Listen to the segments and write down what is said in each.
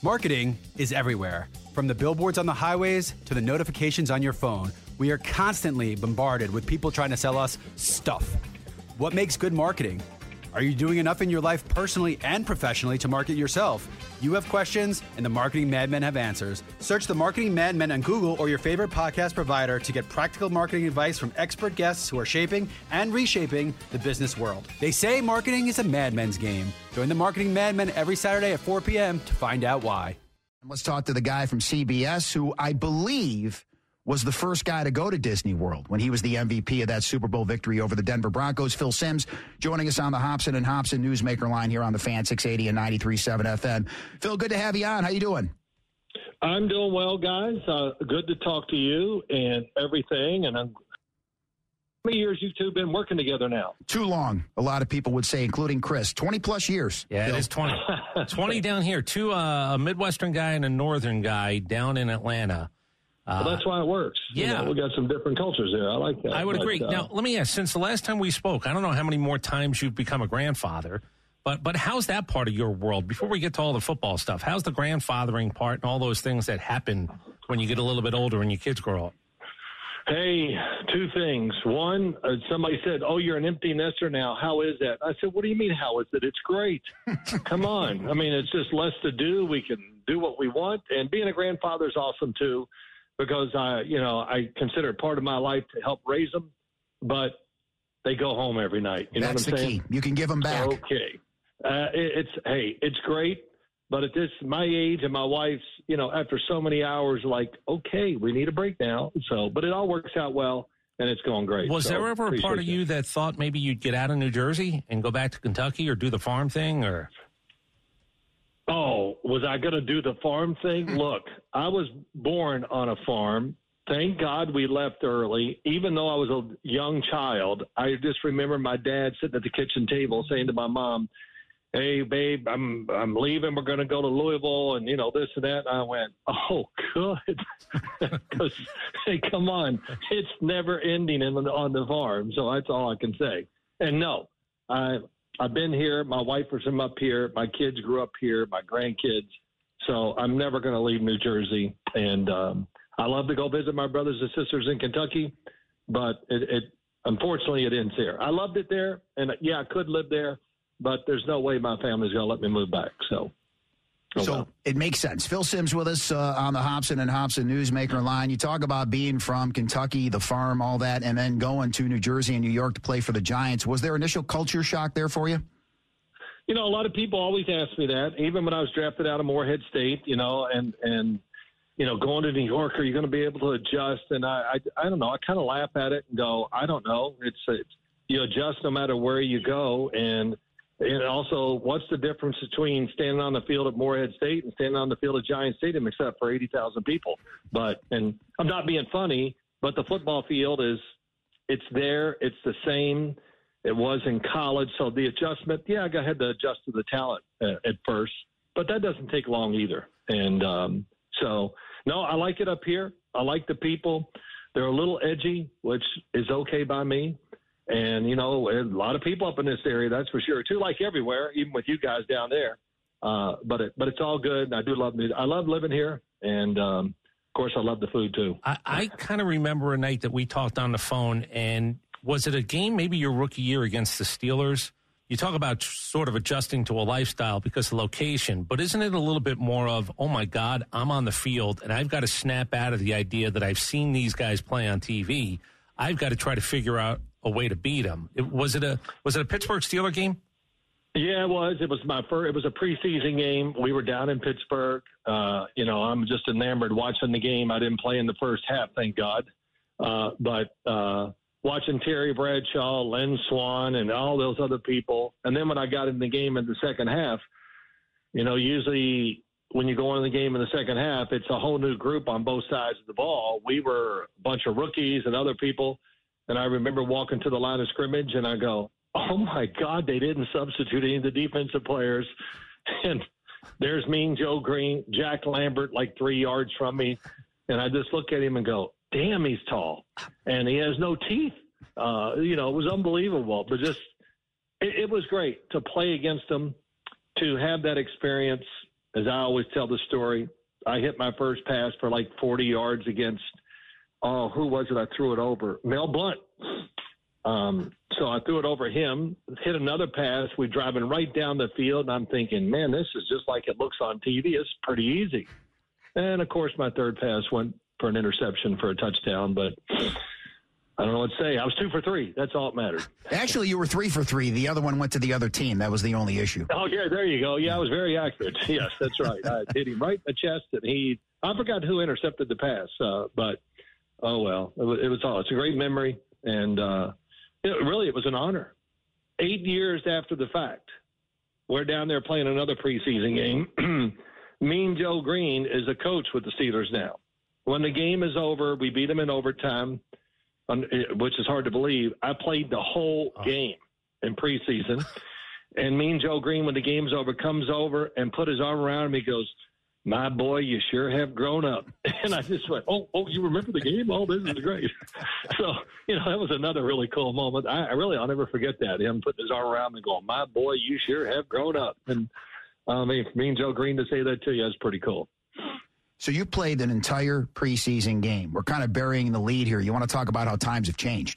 Marketing is everywhere. From the billboards on the highways to the notifications on your phone, we are constantly bombarded with people trying to sell us stuff. What makes good marketing? Are you doing enough in your life personally and professionally to market yourself? You have questions, and the Marketing Madmen have answers. Search the Marketing Madmen on Google or your favorite podcast provider to get practical marketing advice from expert guests who are shaping and reshaping the business world. They say marketing is a madman's game. Join the Marketing Madmen every Saturday at 4 p.m. to find out why. Let's talk to the guy from CBS who I believe was the first guy to go to Disney World when he was the MVP of that Super Bowl victory over the Denver Broncos. Phil Simms joining us on the Hobson and Hobson Newsmaker line here on the Fan 680 and 93.7 FM. Phil, good to have you on. How you doing? I'm doing well, guys. Good to talk to you and everything. And how many years you two been working together now? Too long, a lot of people would say, including Chris. 20-plus years. Yeah, Phil. it is 20. 20 down here. A Midwestern guy and a Northern guy down in Atlanta. Well, that's why it works. Yeah. We got some different cultures there. I like that. I would agree. Now, let me ask, since the last time we spoke, I don't know how many more times you've become a grandfather, but how's that part of your world? Before we get to all the football stuff, how's the grandfathering part and all those things that happen when you get a little bit older and your kids grow up? Hey, two things. One, somebody said, "Oh, you're an empty nester now. How is that?" I said, "What do you mean, how is it? It's great. Come on. I mean, it's just less to do. We can do what we want. And being a grandfather is awesome, too, because I consider it part of my life to help raise them, but they go home every night. You know what I'm saying? That's the key. You can give them back. Okay. It's great, but at my age and my wife's, after so many hours, like, okay, we need a break now. So, but it all works out well, and it's going great. Was there ever a part of you that thought maybe you'd get out of New Jersey and go back to Kentucky or do the farm thing, or? Oh, was I going to do the farm thing? Look, I was born on a farm. Thank God we left early. Even though I was a young child, I just remember my dad sitting at the kitchen table saying to my mom, "Hey, babe, I'm leaving. We're going to go to Louisville and, this and that." And I went, "Oh, good." Because, hey, come on. It's never ending on the farm. So that's all I can say. And no, I've been here. My wife was from up here. My kids grew up here, my grandkids. So I'm never going to leave New Jersey. And I love to go visit my brothers and sisters in Kentucky, but it unfortunately it ends here. I loved it there, and, yeah, I could live there, but there's no way my family's going to let me move back. So it makes sense. Phil Simms with us on the Hobson and Hobson Newsmaker line. You talk about being from Kentucky, the farm, all that, and then going to New Jersey and New York to play for the Giants. Was there initial culture shock there for you? A lot of people always ask me that, even when I was drafted out of Morehead State, and going to New York, are you going to be able to adjust? And I don't know. I kind of laugh at it and go, I don't know. It's you adjust no matter where you go. And also, what's the difference between standing on the field at Morehead State and standing on the field at Giant Stadium, except for 80,000 people? And I'm not being funny, but the football field it's there. It's the same. It was in college. So the adjustment, yeah, I had to adjust to the talent at first, but that doesn't take long either. And so, no, I like it up here. I like the people. They're a little edgy, which is okay by me. And, a lot of people up in this area, that's for sure, too, like everywhere, even with you guys down there. But it's all good. And I do love music. I love living here. And, of course, I love the food, too. I kind of remember a night that we talked on the phone, and was it a game, maybe your rookie year against the Steelers? You talk about sort of adjusting to a lifestyle because of location, but isn't it a little bit more of, oh, my God, I'm on the field, and I've got to snap out of the idea that I've seen these guys play on TV. I've got to try to figure out a way to beat them. Was it a Pittsburgh Steeler game? Yeah, it was. It was it was a preseason game. We were down in Pittsburgh. I'm just enamored watching the game. I didn't play in the first half, thank God. But watching Terry Bradshaw, Len Swan, and all those other people. And then when I got in the game in the second half, usually when you go into the game in the second half, it's a whole new group on both sides of the ball. We were a bunch of rookies and other people. And I remember walking to the line of scrimmage, and I go, oh, my God, they didn't substitute any of the defensive players. And there's Mean Joe Green, Jack Lambert, like 3 yards from me. And I just look at him and go, damn, he's tall. And he has no teeth. It was unbelievable. But it was great to play against him, to have that experience. as I always tell the story, I hit my first pass for like 40 yards against, who was it I threw it over? Mel Blount. So I threw it over him, hit another pass. We're driving right down the field, and I'm thinking, man, this is just like it looks on TV. It's pretty easy. And, of course, my third pass went for an interception for a touchdown, but I don't know what to say. I was 2 for 3. That's all that mattered. Actually, you were 3 for 3. The other one went to the other team. That was the only issue. Oh, yeah, there you go. Yeah, I was very accurate. Yes, that's right. I hit him right in the chest, and I forgot who intercepted the pass, but, oh, well, it's a great memory, and it was an honor. 8 years after the fact, we're down there playing another preseason game. Mean Joe Green is a coach with the Steelers now. When the game is over, we beat them in overtime, which is hard to believe. I played the whole game in preseason. And Mean Joe Green, when the game's over, comes over and put his arm around me, goes, "My boy, you sure have grown up." And I just went, oh, you remember the game? Oh, this is great. So, that was another really cool moment. I'll never forget that. Him putting his arm around me and going, "My boy, you sure have grown up." And for Mean Joe Green to say that to you is pretty cool. So you played an entire preseason game. We're kind of burying the lead here. You want to talk about how times have changed?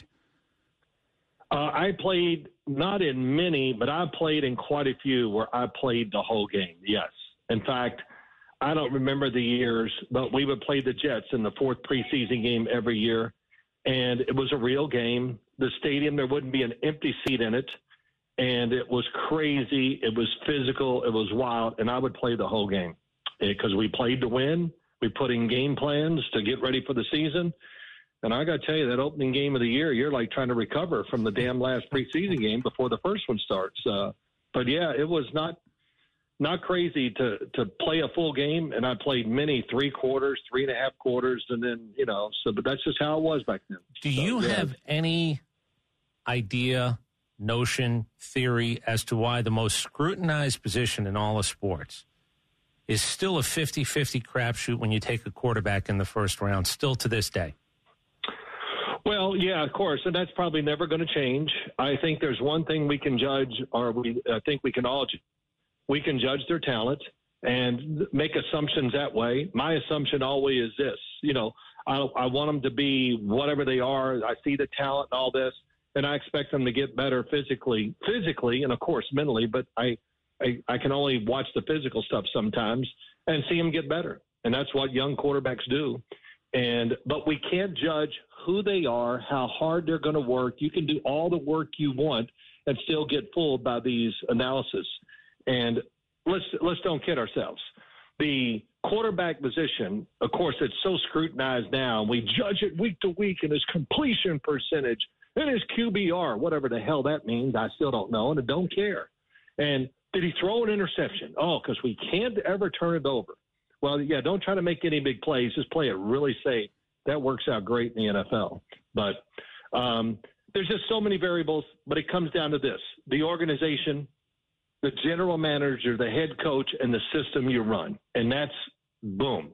I played not in many, but I played in quite a few where I played the whole game, yes. In fact, I don't remember the years, but we would play the Jets in the fourth preseason game every year, and it was a real game. The stadium, there wouldn't be an empty seat in it, and it was crazy. It was physical. It was wild, and I would play the whole game because we played to win. We put in game plans to get ready for the season. And I got to tell you, that opening game of the year, you're like trying to recover from the damn last preseason game before the first one starts. But, yeah, it was not crazy to play a full game, and I played many 3 quarters, 3.5 quarters, and then, but that's just how it was back then. Do you have any idea, notion, theory as to why the most scrutinized position in all of sports is still a 50-50 crapshoot when you take a quarterback in the first round, still to this day? Well, yeah, of course, and that's probably never going to change. I think there's one thing we can judge, I think we can all judge. We can judge their talent and make assumptions that way. My assumption always is this, I want them to be whatever they are. I see the talent and all this, and I expect them to get better physically, and of course mentally, but I can only watch the physical stuff sometimes and see them get better. And that's what young quarterbacks do. But we can't judge who they are, how hard they're going to work. You can do all the work you want and still get fooled by these analysis. And let's don't kid ourselves. The quarterback position, of course, it's so scrutinized now. We judge it week to week and his completion percentage and his QBR, whatever the hell that means. I still don't know, and I don't care. And did he throw an interception? Oh, because we can't ever turn it over. Well, yeah, don't try to make any big plays. Just play it really safe. That works out great in the NFL. But there's just so many variables, but it comes down to this. The organization, the general manager, the head coach, and the system you run. And that's, boom.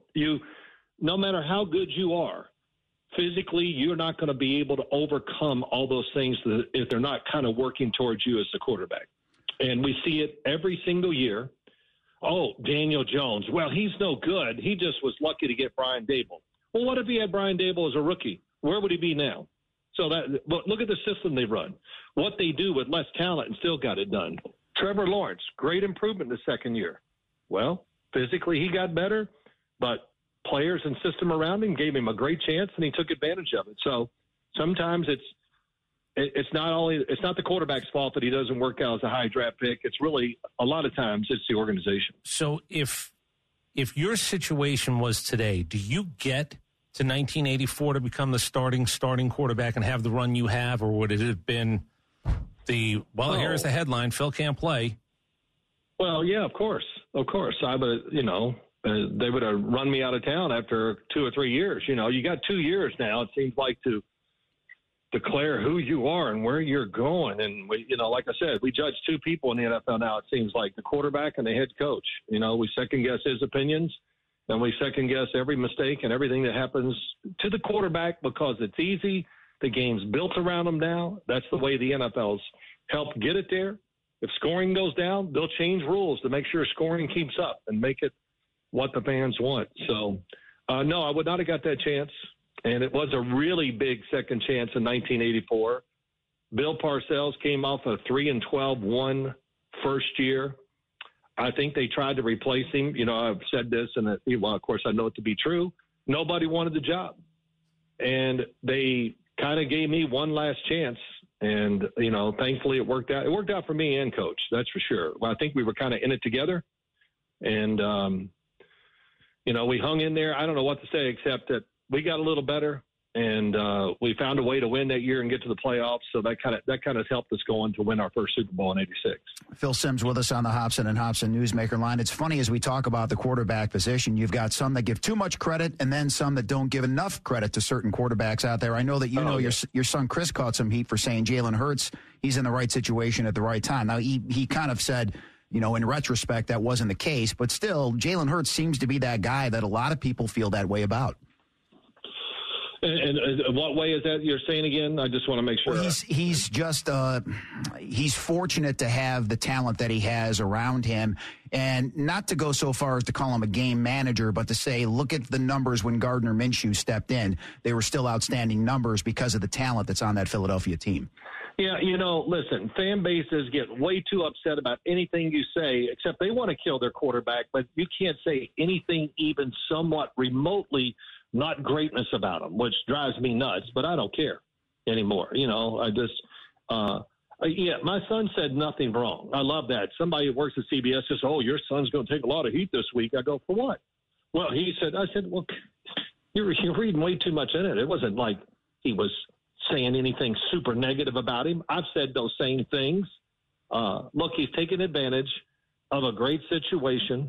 No matter how good you are, physically, you're not going to be able to overcome all those things if they're not kind of working towards you as the quarterback. And we see it every single year. Oh, Daniel Jones. Well, he's no good. He just was lucky to get Brian Daboll. Well, what if he had Brian Daboll as a rookie? Where would he be now? But look at the system they run. What they do with less talent and still got it done. Trevor Lawrence, great improvement in the second year. Well, physically he got better, but players and system around him gave him a great chance, and he took advantage of it. So sometimes it's not the quarterback's fault that he doesn't work out as a high draft pick. It's really, a lot of times, it's the organization. So if your situation was today, do you get to 1984 to become the starting quarterback and have the run you have, or would it have been here's the headline, Phil can't play? Well, yeah, of course. I would, they would have run me out of town after 2 or 3 years. You got 2 years now, it seems like, to declare who you are and where you're going. And we, like I said, we judge 2 people in the NFL now. It seems like the quarterback and the head coach. We second guess his opinions, and we second guess every mistake and everything that happens to the quarterback because it's easy. The game's built around them now. That's the way the NFL's helped get it there. If scoring goes down, they'll change rules to make sure scoring keeps up and make it what the fans want. So, no, I would not have got that chance. And it was a really big second chance in 1984. Bill Parcells came off a 3-12-1 first year. I think they tried to replace him. You know, I've said this, and of course, I know it to be true. Nobody wanted the job. And they kind of gave me one last chance. And, you know, thankfully it worked out. It worked out for me and Coach, that's for sure. Well, I think we were kind of in it together. And, you know, we hung in there. I don't know what to say except that we got a little better, and we found a way to win that year and get to the playoffs. So that kind of helped us go on to win our first Super Bowl in '86. Phil Simms with us on the Hobson and Hobson Newsmaker line. It's funny as we talk about the quarterback position, you've got some that give too much credit and then some that don't give enough credit to certain quarterbacks out there. I know that your son Chris caught some heat for saying Jalen Hurts, he's in the right situation at the right time. Now, he kind of said, you know, in retrospect, that wasn't the case. But still, Jalen Hurts seems to be that guy that a lot of people feel that way about. And what way is that you're saying again? I just want to make sure. Well, he's just he's fortunate to have the talent that he has around him, and not to go so far as to call him a game manager, but to say, look at the numbers when Gardner Minshew stepped in. They were still outstanding numbers because of the talent that's on that Philadelphia team. Yeah, you know, listen, fan bases get way too upset about anything you say, except they want to kill their quarterback, but you can't say anything even somewhat remotely not greatness about them, which drives me nuts, but I don't care anymore. You know, I just, my son said nothing wrong. I love that. Somebody who works at CBS says, oh, your son's going to take a lot of heat this week. I go, for what? Well, I said, well, you're reading way too much in it. It wasn't like he was saying anything super negative about him. I've said those same things. Look, he's taking advantage of a great situation.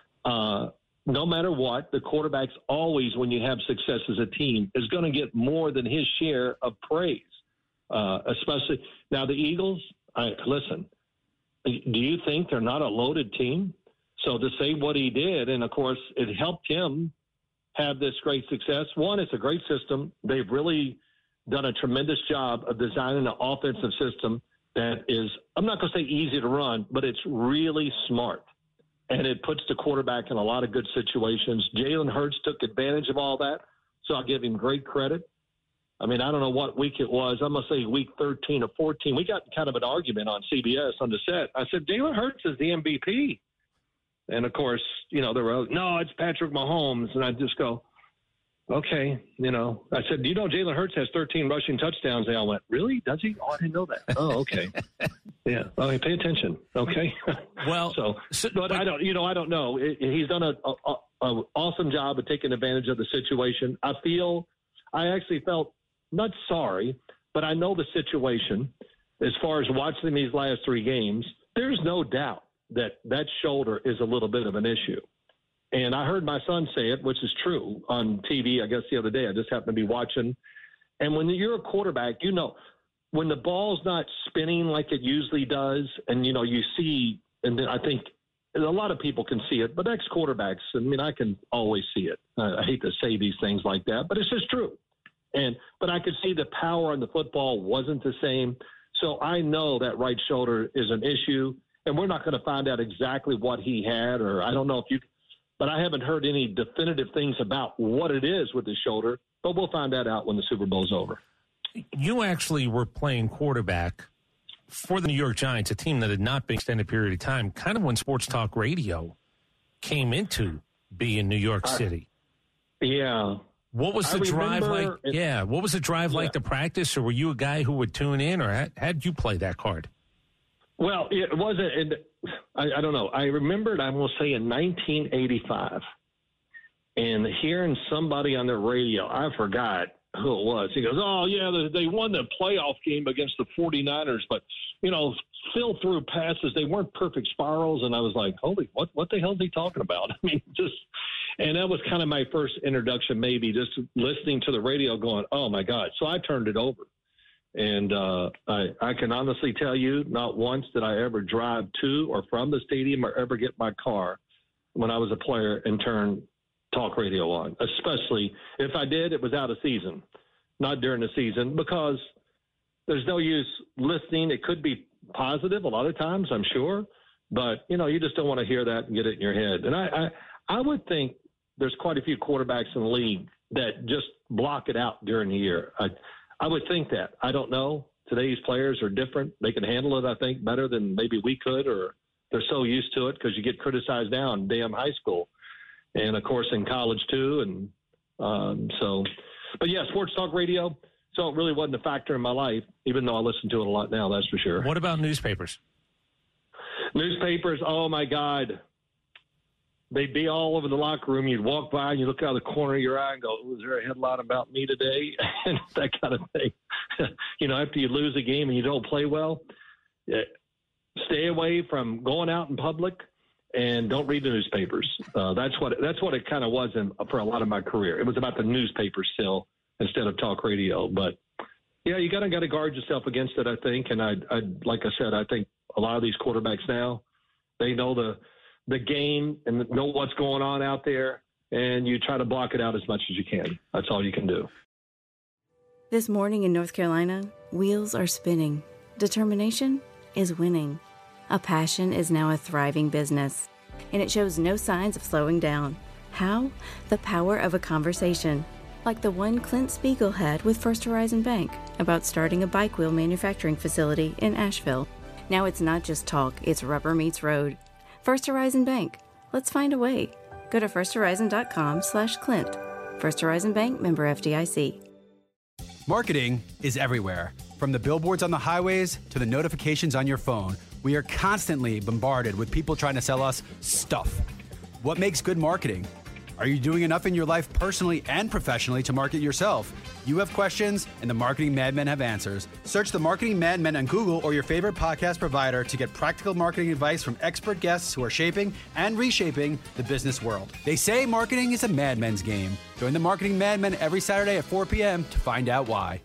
No matter what, the quarterback's always, when you have success as a team, is going to get more than his share of praise. Especially now, the Eagles. Listen, do you think they're not a loaded team? So to say what he did, and of course, it helped him have this great success. One, it's a great system. They've really done a tremendous job of designing an offensive system that is, I'm not going to say easy to run, but it's really smart. And it puts the quarterback in a lot of good situations. Jalen Hurts took advantage of all that, so I'll give him great credit. I mean, I don't know what week it was. I'm going to say week 13 or 14. We got kind of an argument on CBS on the set. I said, Jalen Hurts is the MVP. And, of course, you know, they were, no, it's Patrick Mahomes. And I just go, okay, you know. I said, you know, Jalen Hurts has 13 rushing touchdowns. They all went, really? Does he? Oh, I didn't know that. Oh, okay. Yeah. Okay, pay attention. Okay. Well, but I don't know. He's done an awesome job of taking advantage of the situation. I actually felt not sorry, but I know the situation as far as watching these last three games. There's no doubt that shoulder is a little bit of an issue. And I heard my son say it, which is true, on TV, I guess, the other day. I just happened to be watching. And when you're a quarterback, you know, when the ball's not spinning like it usually does, and, you know, you see, and then I think a lot of people can see it, but ex-quarterbacks, I mean, I can always see it. I hate to say these things like that, but it's just true. But I could see the power on the football wasn't the same. So I know that right shoulder is an issue, and we're not going to find out exactly what he had, or I don't know if you – but I haven't heard any definitive things about what it is with his shoulder, but we'll find that out when the Super Bowl's over. You actually were playing quarterback for the New York Giants, a team that had not been extended period of time, kind of when sports talk radio came into being New York City. Yeah. What was the drive like? What was the drive like to practice, or were you a guy who would tune in, or how did you play that card? Well, it wasn't. I don't know. I remembered, I will say, in 1985, and hearing somebody on the radio, I forgot who it was. He goes, oh, yeah, they won the playoff game against the 49ers, but, you know, fill through passes. They weren't perfect spirals. And I was like, holy, what the hell is he talking about? I mean, and that was kind of my first introduction, maybe just listening to the radio going, oh, my God. So I turned it over. And I can honestly tell you, not once did I ever drive to or from the stadium or ever get my car when I was a player and turn talk radio on, especially if I did, it was out of season, not during the season, because there's no use listening. It could be positive a lot of times, I'm sure, but, you know, you just don't want to hear that and get it in your head. And I would think there's quite a few quarterbacks in the league that just block it out during the year. I would think that. I don't know. Today's players are different. They can handle it, I think, better than maybe we could, or they're so used to it because you get criticized now in damn high school. And, of course, in college, too. And but, yeah, sports talk radio. So it really wasn't a factor in my life, even though I listen to it a lot now, that's for sure. What about newspapers? Newspapers, oh, my God. They'd be all over the locker room. You'd walk by and you look out of the corner of your eye and go, was there a headline about me today? And that kind of thing. After you lose a game and you don't play well, stay away from going out in public and don't read the newspapers. That's what it kind of was for a lot of my career. It was about the newspaper still instead of talk radio. But, yeah, you got to guard yourself against it, I think. And I like I said, I think a lot of these quarterbacks now, they know the game and know what's going on out there, and you try to block it out as much as you can. That's all you can do. This morning in North Carolina, wheels are spinning. Determination is winning. A passion is now a thriving business, and it shows no signs of slowing down. How? The power of a conversation, like the one Clint Spiegel had with First Horizon Bank about starting a bike wheel manufacturing facility in Asheville. Now it's not just talk, it's rubber meets road. First Horizon Bank. Let's find a way. Go to firsthorizon.com/Clint. First Horizon Bank, member FDIC. Marketing is everywhere. From the billboards on the highways to the notifications on your phone, we are constantly bombarded with people trying to sell us stuff. What makes good marketing? Are you doing enough in your life personally and professionally to market yourself? You have questions, and the Marketing Madmen have answers. Search the Marketing Madmen on Google or your favorite podcast provider to get practical marketing advice from expert guests who are shaping and reshaping the business world. They say marketing is a madmen's game. Join the Marketing Madmen every Saturday at 4 p.m. to find out why.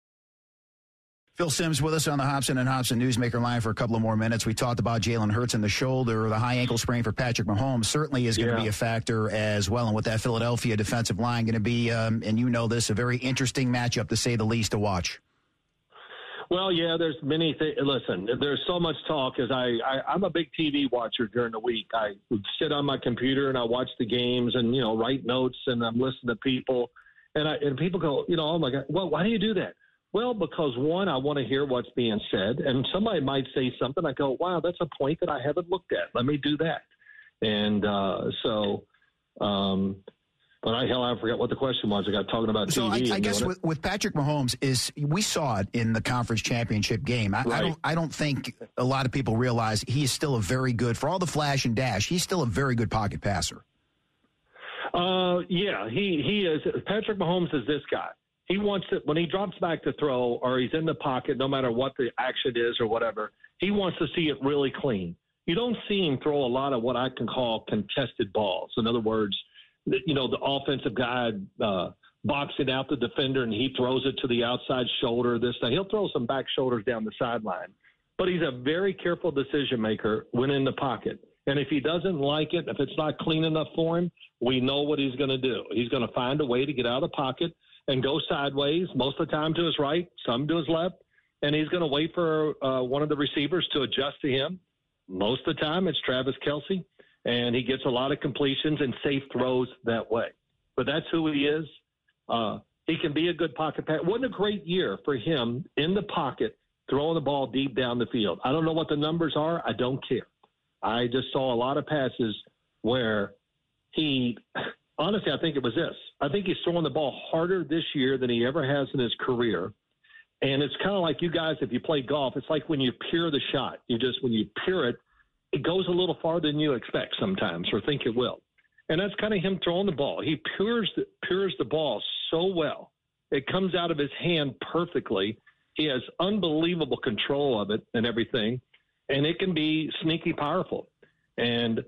Phil Simms with us on the Hobson and Hobson Newsmaker line for a couple of more minutes. We talked about Jalen Hurts and the shoulder, the high ankle sprain for Patrick Mahomes certainly is going to be a factor as well. And with that Philadelphia defensive line going to be, and you know this, a very interesting matchup to say the least to watch. Well, yeah, there's many things. Listen, there's so much talk as I'm a big TV watcher during the week. I would sit on my computer and I watch the games and, write notes and I'm listening to people and people go, oh my God, well, why do you do that? Well, because, one, I want to hear what's being said, and somebody might say something. I go, wow, that's a point that I haven't looked at. Let me do that. And but I forgot what the question was. I got talking about TV. So I guess with Patrick Mahomes we saw it in the conference championship game. I don't think a lot of people realize he is still a very good, for all the flash and dash, he's still a very good pocket passer. Yeah, he is. Patrick Mahomes is this guy. He wants it when he drops back to throw or he's in the pocket, no matter what the action is or whatever, he wants to see it really clean. You don't see him throw a lot of what I can call contested balls. In other words, the offensive guy boxing out the defender and he throws it to the outside shoulder, this thing. He'll throw some back shoulders down the sideline. But he's a very careful decision maker when in the pocket. And if he doesn't like it, if it's not clean enough for him, we know what he's going to do. He's going to find a way to get out of the pocket and go sideways, most of the time to his right, some to his left, and he's going to wait for one of the receivers to adjust to him. Most of the time it's Travis Kelce, and he gets a lot of completions and safe throws that way. But that's who he is. He can be a good pocket passer. Wasn't a great year for him in the pocket, throwing the ball deep down the field. I don't know what the numbers are. I don't care. I just saw a lot of passes where he – honestly, I think it was this. I think he's throwing the ball harder this year than he ever has in his career. And it's kind of like you guys, if you play golf, it's like when you pure the shot. When you pure it, it goes a little farther than you expect sometimes or think it will. And that's kind of him throwing the ball. He pures the ball so well. It comes out of his hand perfectly. He has unbelievable control of it and everything. And it can be sneaky powerful. And,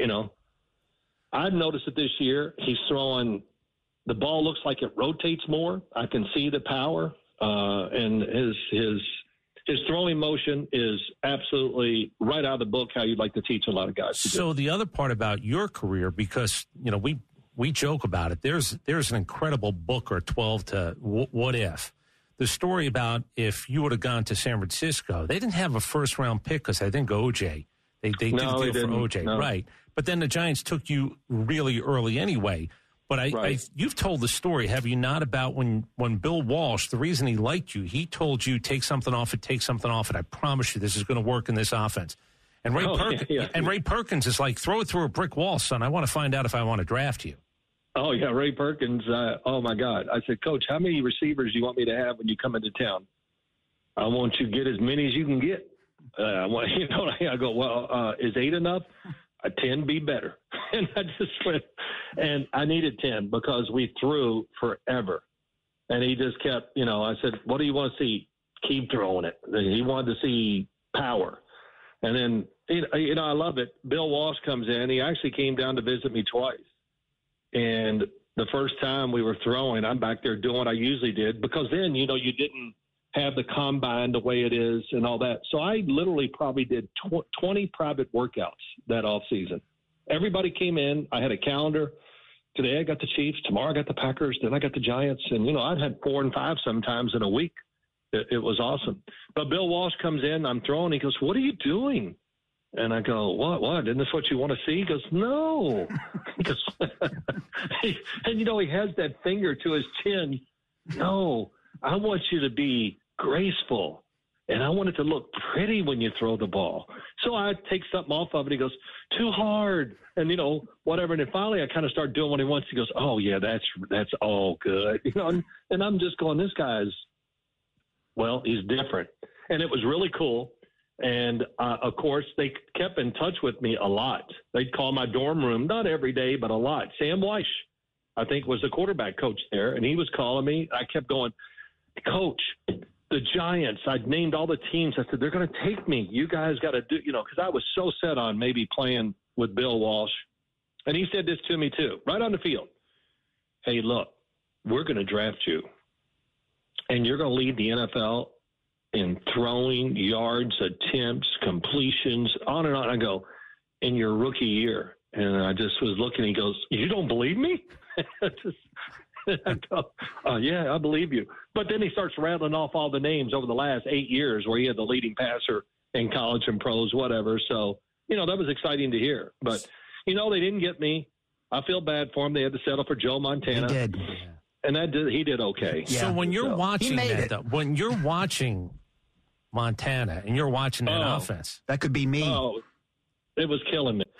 I've noticed it this year. He's throwing – the ball looks like it rotates more. I can see the power. And his throwing motion is absolutely right out of the book how you'd like to teach a lot of guys to do. So the other part about your career, because, we joke about it, there's an incredible book or 12 to What If. The story about if you would have gone to San Francisco, they didn't have a first-round pick because I think O.J., They did No, the he deal for didn't. OJ, No. right? But then the Giants took you really early anyway. But you've told the story, have you not, about when Bill Walsh, the reason he liked you, he told you, take something off it. I promise you this is going to work in this offense. And Ray Perkins is like, throw it through a brick wall, son. I want to find out if I want to draft you. Oh, yeah, Ray Perkins. Oh, my God. I said, Coach, how many receivers do you want me to have when you come into town? I want you to get as many as you can get. I go, well, is 8 enough? 10 be better. And I just went, and I needed 10 because we threw forever. And he just kept, I said, what do you want to see? Keep throwing it. He wanted to see power. And then, I love it. Bill Walsh comes in. He actually came down to visit me twice. And the first time we were throwing, I'm back there doing what I usually did, because then, you didn't have the combine the way it is and all that. So I literally probably did 20 private workouts that off season. Everybody came in. I had a calendar. Today I got the Chiefs. Tomorrow I got the Packers. Then I got the Giants. And, I'd had 4 and 5 sometimes in a week. It was awesome. But Bill Walsh comes in. I'm throwing. He goes, what are you doing? And I go, what? Isn't this what you want to see? He goes, no. He goes, and, he has that finger to his chin. No, I want you to be graceful, and I want it to look pretty when you throw the ball. So I take something off of it. He goes, too hard, and whatever. And then finally, I kind of start doing what he wants. He goes, oh yeah, that's all good, and I'm just going, this guy's, well, he's different, and it was really cool. And of course, they kept in touch with me a lot. They'd call my dorm room, not every day, but a lot. Sam Weish, I think, was the quarterback coach there, and he was calling me. I kept going, Coach, the Giants, I'd named all the teams. I said, they're going to take me. You guys got to do, because I was so set on maybe playing with Bill Walsh. And he said this to me too, right on the field. Hey, look, we're going to draft you, and you're going to lead the NFL in throwing, yards, attempts, completions, on and on. I go, in your rookie year. And I just was looking, he goes, you don't believe me? I go, yeah, I believe you. But then he starts rattling off all the names over the last 8 years where he had the leading passer in college and pros, whatever. So, that was exciting to hear. But, they didn't get me. I feel bad for him. They had to settle for Joe Montana. He did. And he did okay. Yeah. So when you're watching that, though, when you're watching Montana and you're watching that offense. That could be me. Oh, it was killing me.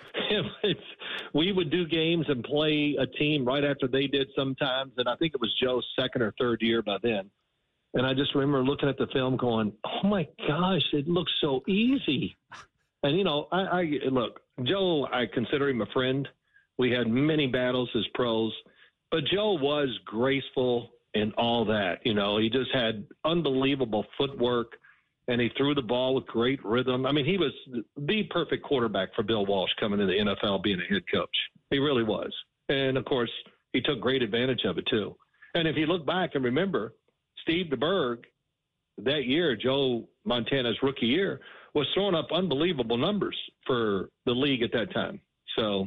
We would do games and play a team right after they did sometimes, and I think it was Joe's second or third year by then. And I just remember looking at the film going, oh, my gosh, it looks so easy. And, I look, Joe, I consider him a friend. We had many battles as pros, but Joe was graceful and all that. He just had unbelievable footwork, and he threw the ball with great rhythm. I mean, he was the perfect quarterback for Bill Walsh coming into the NFL being a head coach. He really was. And, of course, he took great advantage of it, too. And if you look back and remember, Steve DeBerg, that year, Joe Montana's rookie year, was throwing up unbelievable numbers for the league at that time. So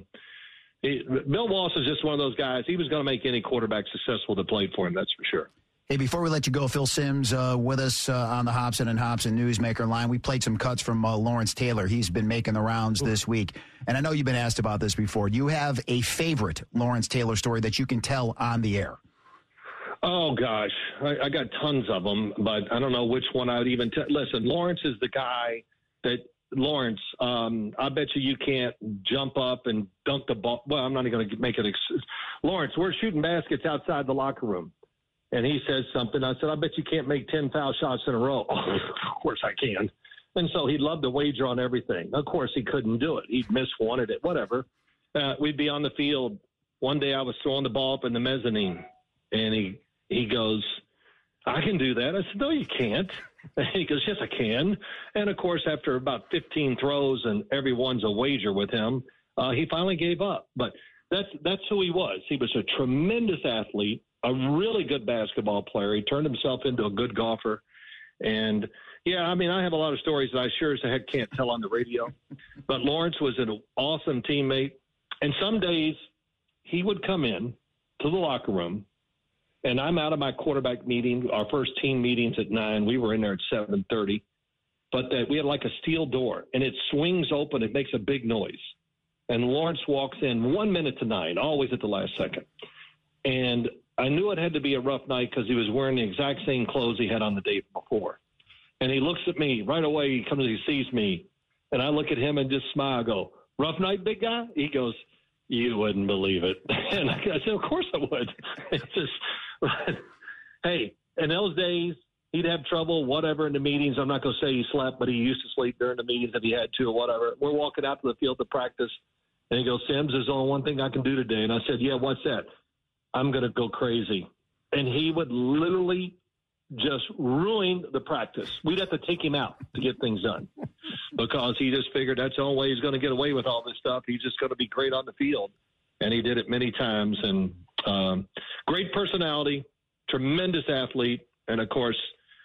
Bill Walsh is just one of those guys. He was going to make any quarterback successful that played for him, that's for sure. Hey, before we let you go, Phil Simms with us on the Hobson and Hobson Newsmaker line. We played some cuts from Lawrence Taylor. He's been making the rounds this week. And I know you've been asked about this before. Do you have a favorite Lawrence Taylor story that you can tell on the air? Oh, gosh. I got tons of them, but I don't know which one I would even tell. Listen, Lawrence is the guy that Lawrence, I bet you can't jump up and dunk the ball. Well, I'm not even going to make it. Lawrence, we're shooting baskets outside the locker room. And he says something. I said, I bet you can't make 10 foul shots in a row. Oh, of course I can. And so he'd love to wager on everything. Of course he couldn't do it. He'd miss one at it, whatever. We'd be on the field. One day I was throwing the ball up in the mezzanine, and he goes, I can do that. I said, no, you can't. And he goes, yes, I can. And, of course, after about 15 throws and everyone's a wager with him, he finally gave up. But that's who he was. He was a tremendous athlete, a really good basketball player. He turned himself into a good golfer. And, yeah, I mean, I have a lot of stories that I sure as heck can't tell on the radio. But Lawrence was an awesome teammate. And some days he would come in to the locker room, and I'm out of my quarterback meeting. Our first team meeting's at 9. We were in there at 7:30. but we had like a steel door, and it swings open. It makes a big noise. And Lawrence walks in 1 minute to 9, always at the last second. And I knew it had to be a rough night because he was wearing the exact same clothes he had on the day before. And he looks at me right away. He comes, he sees me, and I look at him and just smile. I go, "Rough night, big guy?" He goes, "You wouldn't believe it." And I said, "Of course I would." It's just, hey, in those days, he'd have trouble, whatever, in the meetings. I'm not going to say he slept, but he used to sleep during the meetings if he had to or whatever. We're walking out to the field to practice, and he goes, "Sims, there's only one thing I can do today." And I said, "Yeah, what's that?" "I'm going to go crazy." And he would literally just ruin the practice. We'd have to take him out to get things done because he just figured that's the only way he's going to get away with all this stuff. He's just going to be great on the field. And he did it many times. And great personality, tremendous athlete. And, of course,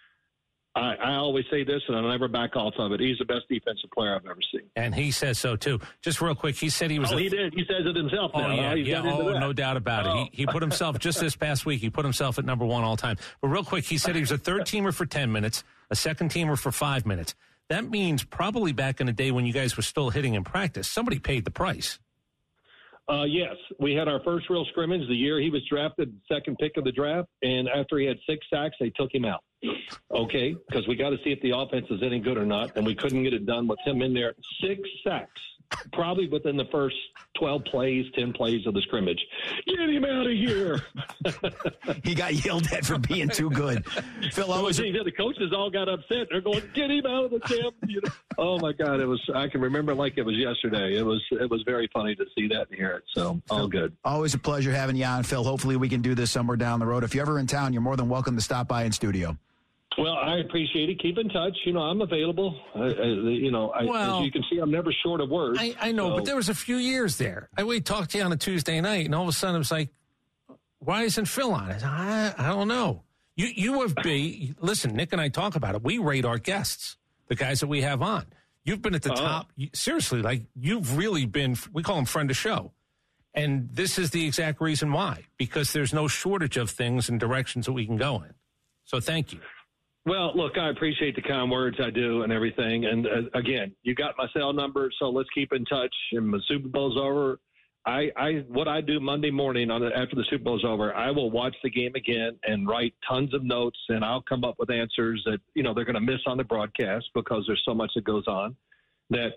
I always say this, and I'll never back off of it. He's the best defensive player I've ever seen. And he says so, too. Just real quick, he said he was... he did. He says it himself now. No doubt about it. He put himself, just this past week, he put himself at number one all time. But real quick, he said he was a third-teamer for 10 minutes, a second-teamer for 5 minutes. That means probably back in the day when you guys were still hitting in practice, somebody paid the price. Yes, we had our first real scrimmage the year he was drafted, second pick of the draft, and after he had 6 sacks, they took him out. Okay, because we got to see if the offense is any good or not, and we couldn't get it done with him in there. 6 sacks, probably within the first 12 plays, 10 plays of the scrimmage. Get him out of here. He got yelled at for being too good. Phil, the coaches all got upset. They're going, "Get him out of the camp." Oh my God, I can remember like it was yesterday. It was very funny to see that and hear it. So all good. Always a pleasure having you on, Phil. Hopefully we can do this somewhere down the road. If you're ever in town, you're more than welcome to stop by in studio. Well, I appreciate it. Keep in touch. I'm available. As you can see, I'm never short of words. I know, but there was a few years there. We talked to you on a Tuesday night, and all of a sudden it was like, why isn't Phil on it? I don't know. Listen, Nick and I talk about it. We rate our guests, the guys that we have on. You've been at the top. Seriously, like you've really been, we call them friend of show. And this is the exact reason why, because there's no shortage of things and directions that we can go in. So thank you. Well, look, I appreciate the kind words. I do and everything. And again, you got my cell number, so let's keep in touch. And the Super Bowl's over. What I do Monday morning after the Super Bowl's over, I will watch the game again and write tons of notes, and I'll come up with answers that, they're going to miss on the broadcast because there's so much that goes on that,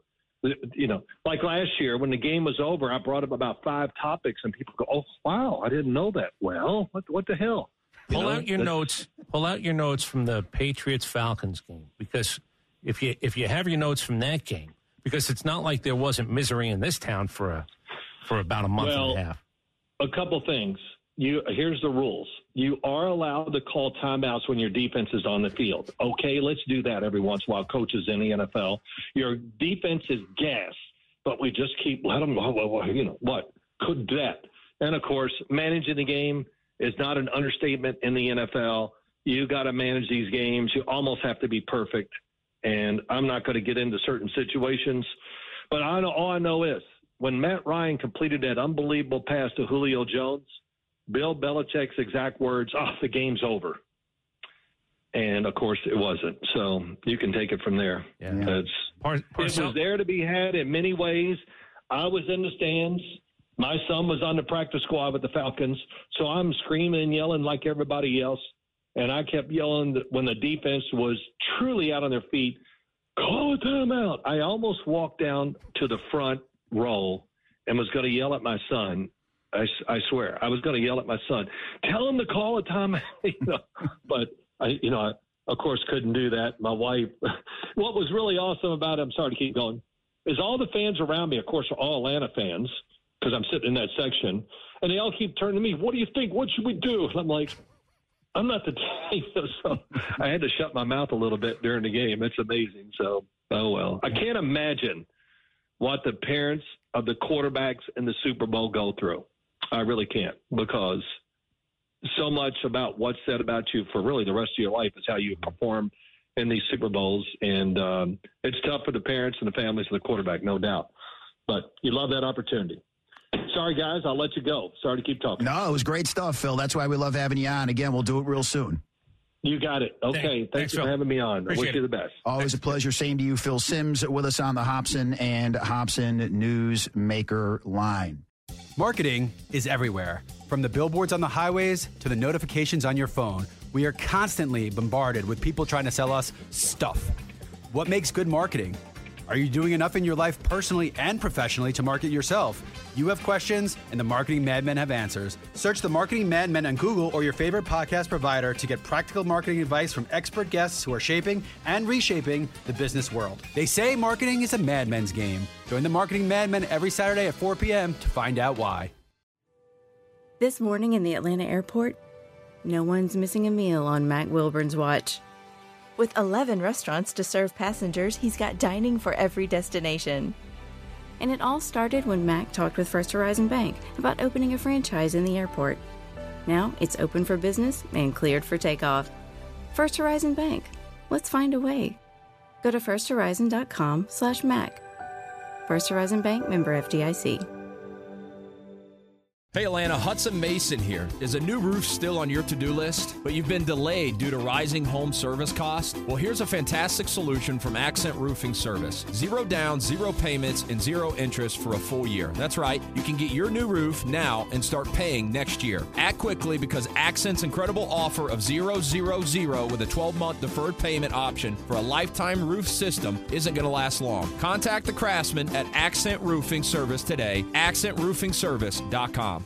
like last year when the game was over, I brought up about 5 topics and people go, "Oh, wow, I didn't know that." Well, what the hell? Pull out your notes from the Patriots-Falcons game, because if you have your notes from that game, because it's not like there wasn't misery in this town for about a month and a half. A couple things. Here's the rules. You are allowed to call timeouts when your defense is on the field. Okay, let's do that every once in a while, coaches in the NFL. Your defense is gas, but we just let them go. What could that? And, of course, managing the game is not an understatement in the NFL. You got to manage these games. You almost have to be perfect. And I'm not going to get into certain situations, but all I know is when Matt Ryan completed that unbelievable pass to Julio Jones, Bill Belichick's exact words, "The game's over." And, of course, it wasn't. So you can take it from there. Yeah. It was there to be had in many ways. I was in the stands. My son was on the practice squad with the Falcons, so I'm screaming and yelling like everybody else. And I kept yelling when the defense was truly out on their feet, "Call a timeout." I almost walked down to the front row and was going to yell at my son. I swear, I was going to yell at my son, "Tell him to call a timeout." But I of course, couldn't do that. My wife, what was really awesome about it, I'm sorry to keep going, is all the fans around me, of course, are all Atlanta fans, because I'm sitting in that section, and they all keep turning to me, "What do you think? What should we do?" And I'm like, I'm not the team. So I had to shut my mouth a little bit during the game. It's amazing. So, oh, well. I can't imagine what the parents of the quarterbacks in the Super Bowl go through. I really can't, because so much about what's said about you for really the rest of your life is how you perform in these Super Bowls. And it's tough for the parents and the families of the quarterback, no doubt. But you love that opportunity. Sorry, guys. I'll let you go. Sorry to keep talking. No, it was great stuff, Phil. That's why we love having you on. Again, we'll do it real soon. You got it. Okay. Thanks for having me on. I wish you the best. Always a pleasure. Same to you, Phil Simms, with us on the Hobson and Hobson Newsmaker line. Marketing is everywhere. From the billboards on the highways to the notifications on your phone, we are constantly bombarded with people trying to sell us stuff. What makes good marketing? Are you doing enough in your life personally and professionally to market yourself? You have questions, and the Marketing Madmen have answers. Search the Marketing Madmen on Google or your favorite podcast provider to get practical marketing advice from expert guests who are shaping and reshaping the business world. They say marketing is a madman's game. Join the Marketing Madmen every Saturday at 4 p.m. to find out why. This morning in the Atlanta airport, no one's missing a meal on Mac Wilburn's watch. With 11 restaurants to serve passengers, he's got dining for every destination. And it all started when Mac talked with First Horizon Bank about opening a franchise in the airport. Now it's open for business and cleared for takeoff. First Horizon Bank. Let's find a way. Go to firsthorizon.com/Mac. First Horizon Bank, member FDIC. Hey Atlanta, Hudson Mason here. Is a new roof still on your to-do list, but you've been delayed due to rising home service costs? Well, here's a fantastic solution from Accent Roofing Service. 0 down, 0 payments, and 0 interest for a full year. That's right, you can get your new roof now and start paying next year. Act quickly because Accent's incredible offer of 000 with a 12-month deferred payment option for a lifetime roof system isn't going to last long. Contact the craftsman at Accent Roofing Service today, accentroofingservice.com.